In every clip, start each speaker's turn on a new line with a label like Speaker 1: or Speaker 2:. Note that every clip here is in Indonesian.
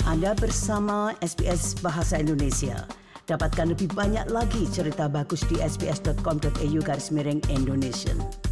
Speaker 1: Anda bersama SBS Bahasa Indonesia. Dapatkan lebih banyak lagi cerita bagus di sbs.com.au/Indonesian.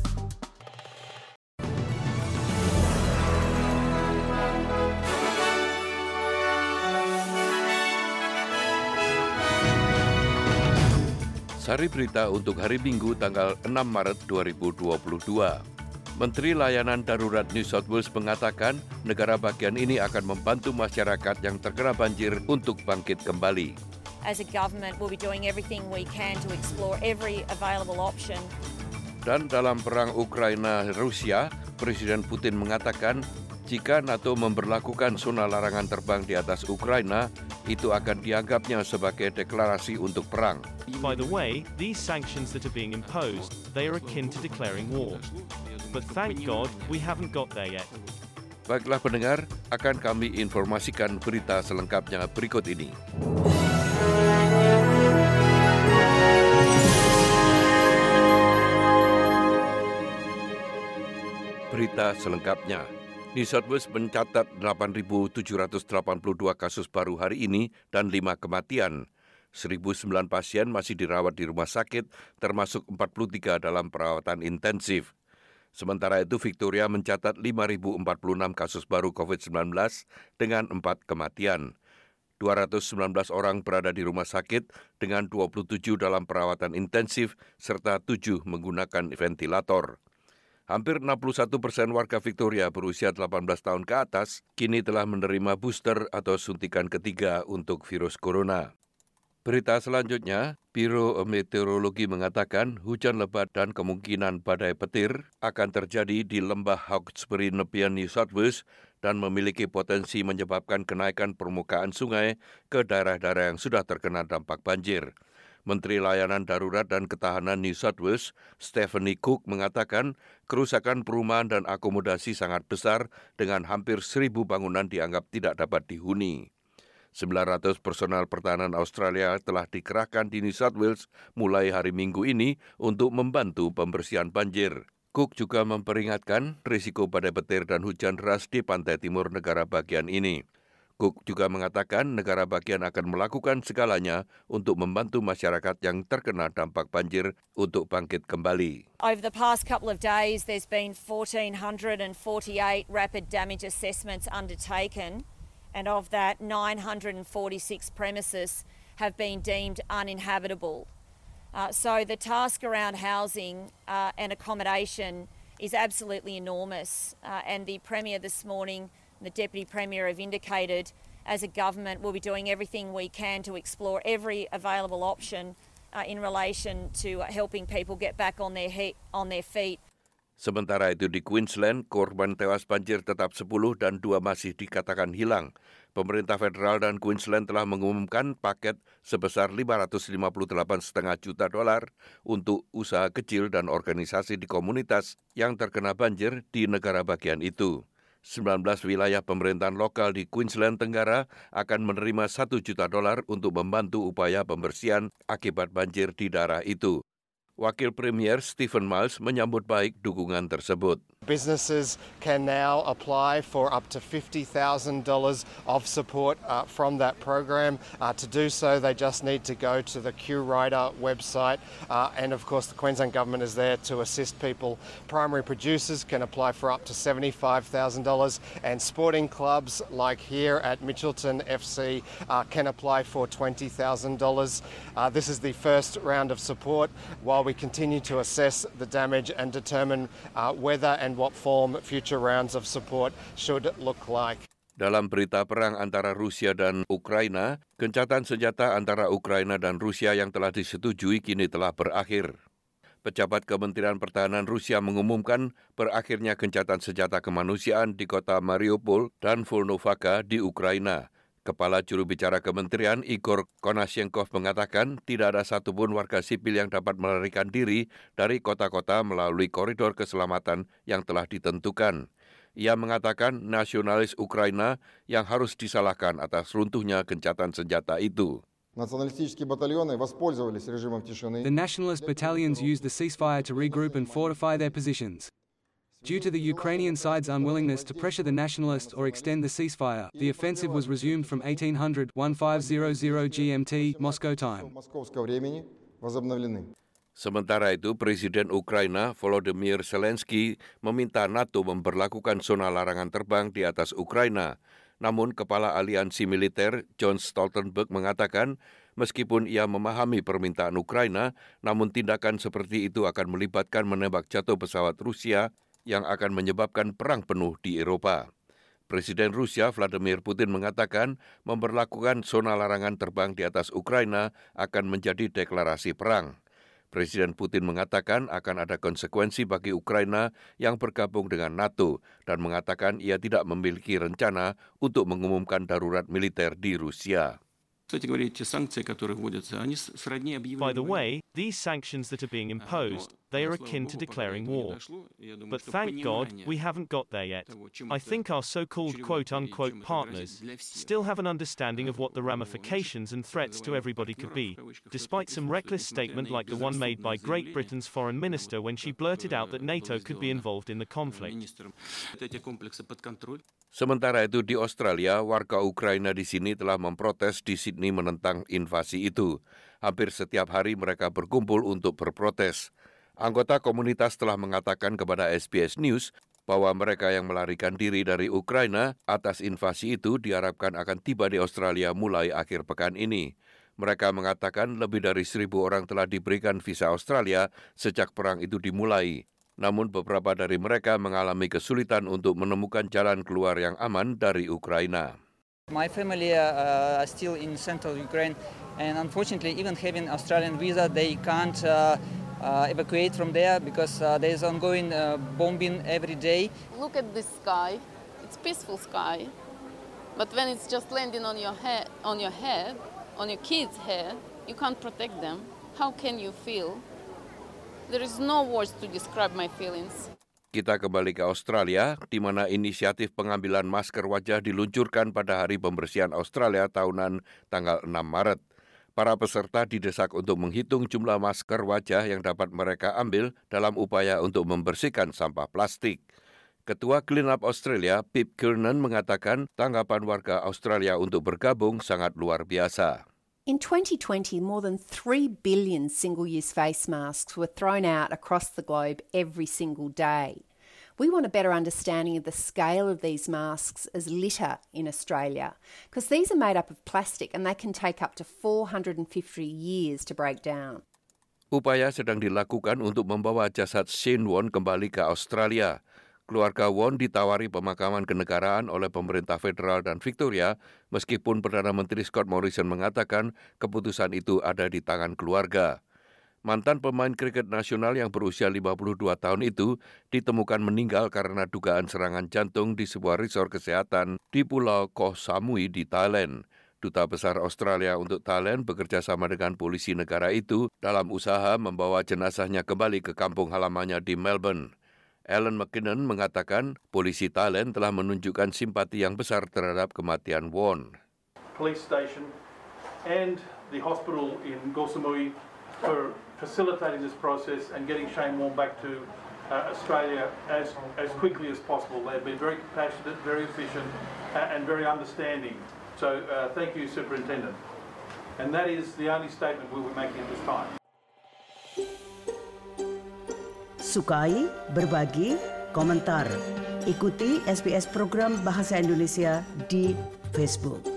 Speaker 2: Sari berita untuk hari Minggu tanggal 6 Maret 2022. Menteri Layanan Darurat New South Wales mengatakan negara bagian ini akan membantu masyarakat yang terkena banjir untuk bangkit kembali.
Speaker 3: As a government, we'll be doing everything we can to explore every available option.
Speaker 2: Dan dalam perang Ukraina-Rusia, Presiden Putin mengatakan jika NATO memberlakukan zona larangan terbang di atas Ukraina, itu akan dianggapnya sebagai deklarasi untuk perang.
Speaker 4: By the way, these sanctions that are being imposed, they are akin to declaring war. But thank God, we haven't got there yet.
Speaker 2: Baiklah pendengar, akan kami informasikan berita selengkapnya berikut ini. Berita selengkapnya. New South Wales mencatat 8.782 kasus baru hari ini dan 5 kematian. 1.009 pasien masih dirawat di rumah sakit, termasuk 43 dalam perawatan intensif. Sementara itu, Victoria mencatat 5.046 kasus baru COVID-19 dengan 4 kematian. 219 orang berada di rumah sakit dengan 27 dalam perawatan intensif serta 7 menggunakan ventilator. Hampir 61% warga Victoria berusia 18 tahun ke atas kini telah menerima booster atau suntikan ketiga untuk virus corona. Berita selanjutnya, Biro Meteorologi mengatakan hujan lebat dan kemungkinan badai petir akan terjadi di lembah Hawkesbury Nepean New South Wales dan memiliki potensi menyebabkan kenaikan permukaan sungai ke daerah-daerah yang sudah terkena dampak banjir. Menteri Layanan Darurat dan Ketahanan New South Wales, Stephanie Cook, mengatakan kerusakan perumahan dan akomodasi sangat besar dengan hampir 1.000 bangunan dianggap tidak dapat dihuni. 900 personal pertahanan Australia telah dikerahkan di New South Wales mulai hari Minggu ini untuk membantu pembersihan banjir. Cook juga memperingatkan risiko badai petir dan hujan deras di pantai timur negara bagian ini. Cook juga mengatakan negara bagian akan melakukan segalanya untuk membantu masyarakat yang terkena dampak banjir untuk bangkit kembali.
Speaker 3: Over the past couple of days, there's been 1,448 rapid damage assessments undertaken, and of that, 946 premises have been deemed uninhabitable. So the task around housing and accommodation is absolutely enormous, and the Premier this morning, the Deputy Premier have indicated as a government we'll be doing everything we can to explore every available option in relation to helping people get back on their feet.
Speaker 2: Sementara itu di Queensland, korban tewas banjir tetap 10 dan 2 masih dikatakan hilang. Pemerintah federal dan Queensland telah mengumumkan paket sebesar $558,5 juta untuk usaha kecil dan organisasi di komunitas yang terkena banjir di negara bagian itu. 19 wilayah pemerintahan lokal di Queensland Tenggara akan menerima $1 juta untuk membantu upaya pembersihan akibat banjir di daerah itu. Wakil Premier Stephen Miles menyambut baik dukungan tersebut.
Speaker 5: Businesses can now apply for up to $50,000 of support from that program. To do so, they just need to go to the Q-Rider website. And of course, the Queensland Government is there to assist people. Primary producers can apply for up to $75,000. And sporting clubs like here at Mitchelton FC can apply for $20,000. This is the first round of support while we continue to assess the damage and determine whether and what form future rounds of support should look like.
Speaker 2: Dalam berita perang antara Rusia dan Ukraina, gencatan senjata antara Ukraina dan Rusia yang telah disetujui kini telah berakhir. Pejabat Kementerian Pertahanan Rusia mengumumkan berakhirnya gencatan senjata kemanusiaan di kota Mariupol dan Volnovaka di Ukraina. Kepala juru bicara kementerian Igor Konashenkov mengatakan tidak ada satupun warga sipil yang dapat melarikan diri dari kota-kota melalui koridor keselamatan yang telah ditentukan. Ia mengatakan nasionalis Ukraina yang harus disalahkan atas runtuhnya gencatan senjata itu.
Speaker 6: The nationalist battalions used the ceasefire to regroup and fortify their positions. Due to the Ukrainian side's unwillingness to pressure the nationalists or extend the ceasefire, the offensive was resumed from 1800 1500 GMT, Moscow time.
Speaker 2: Sementara itu, Presiden Ukraina Volodymyr Zelensky meminta NATO memberlakukan zona larangan terbang di atas Ukraina. Namun, Kepala Aliansi Militer John Stoltenberg mengatakan, meskipun ia memahami permintaan Ukraina, namun tindakan seperti itu akan melibatkan menembak jatuh pesawat Rusia yang akan menyebabkan perang penuh di Eropa. Presiden Rusia Vladimir Putin mengatakan memberlakukan zona larangan terbang di atas Ukraina akan menjadi deklarasi perang. Presiden Putin mengatakan akan ada konsekuensi bagi Ukraina yang bergabung dengan NATO dan mengatakan ia tidak memiliki rencana untuk mengumumkan darurat militer di Rusia.
Speaker 4: By the way, these sanctions that are being imposed, they are akin to declaring war. But thank God, we haven't got there yet. I think our so-called quote-unquote partners still have an understanding of what the ramifications and threats to everybody could be, despite some reckless statement like the one made by Great Britain's foreign minister when she blurted out that NATO could be involved in the conflict.
Speaker 2: Sementara itu di Australia, warga Ukraina di sini telah memprotes di Sydney menentang invasi itu. Hampir setiap hari mereka berkumpul untuk berprotes. Anggota komunitas telah mengatakan kepada SBS News bahwa mereka yang melarikan diri dari Ukraina atas invasi itu diharapkan akan tiba di Australia mulai akhir pekan ini. Mereka mengatakan lebih dari 1,000 orang telah diberikan visa Australia sejak perang itu dimulai. Namun beberapa dari mereka mengalami kesulitan untuk menemukan jalan keluar yang aman dari Ukraina.
Speaker 7: My family are still in central Ukraine, and unfortunately, even having Australian visa, they can't evacuate from there because there is ongoing bombing every day.
Speaker 8: Look at this sky; it's peaceful sky, but when it's just landing on your head, on your kid's head, you can't protect them. How can you feel? There is no words to describe my feelings.
Speaker 2: Kita kembali ke Australia, di mana inisiatif pengambilan masker wajah diluncurkan pada Hari Pembersihan Australia tahunan tanggal 6 Maret. Para peserta didesak untuk menghitung jumlah masker wajah yang dapat mereka ambil dalam upaya untuk membersihkan sampah plastik. Ketua Clean Up Australia, Pip Kiernan, mengatakan tanggapan warga Australia untuk bergabung sangat luar biasa.
Speaker 9: In 2020, more than 3 billion single-use face masks were thrown out across the globe every single day. We want a better understanding of the scale of these masks as litter in Australia, because these are made up of plastic and they can take up to 450 years to break down.
Speaker 2: Upaya sedang dilakukan untuk membawa jasad Shane Warne kembali ke Australia. Keluarga Warne ditawari pemakaman kenegaraan oleh pemerintah federal dan Victoria, meskipun Perdana Menteri Scott Morrison mengatakan keputusan itu ada di tangan keluarga. Mantan pemain kriket nasional yang berusia 52 tahun itu ditemukan meninggal karena dugaan serangan jantung di sebuah resort kesehatan di Pulau Koh Samui di Thailand. Duta Besar Australia untuk Thailand bekerja sama dengan polisi negara itu dalam usaha membawa jenazahnya kembali ke kampung halamannya di Melbourne. Alan McKinnon mengatakan polisi Thailand telah menunjukkan simpati yang besar terhadap kematian Warne.
Speaker 10: Police station and the hospital in Koh Samui for facilitating this process and getting Shane Warne back to Australia as quickly as possible. They've been very compassionate, very efficient and very understanding. So thank you, Superintendent. And that is the only statement we were making at this time.
Speaker 1: Sukai, berbagi, komentar. Ikuti SBS program Bahasa Indonesia di Facebook.